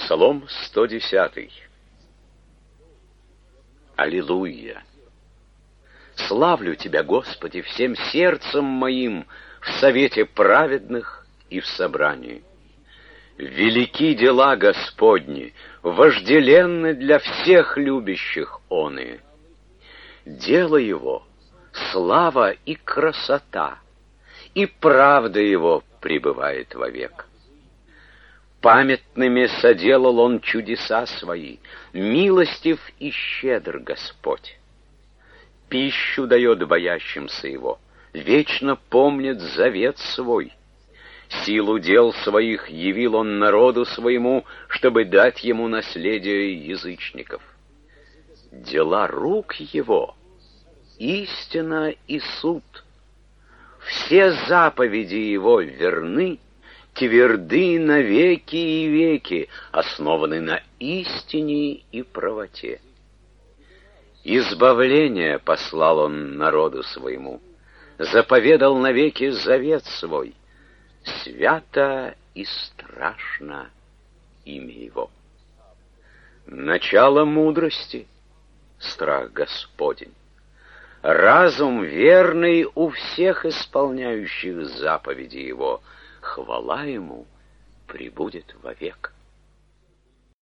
Псалом 110. Аллилуйя! Славлю Тебя, Господи, всем сердцем моим в совете праведных и в собрании. Велики дела Господни, вожделенны для всех любящих оные. Дело Его — слава и красота, и правда Его пребывает вовек. Памятными соделал Он чудеса Свои, милостив и щедр Господь. Пищу дает боящимся Его, вечно помнит завет Свой. Силу дел Своих явил Он народу Своему, чтобы дать Ему наследие язычников. Дела рук Его — истина и суд. Все заповеди Его верны, тверды на веки и веки, основаны на истине и правоте. Избавление послал Он народу Своему, заповедал навеки завет Свой. Свято и страшно имя Его. Начало мудрости — страх Господень. Разум верный у всех исполняющих заповеди Его. Хвала Ему пребудет вовек.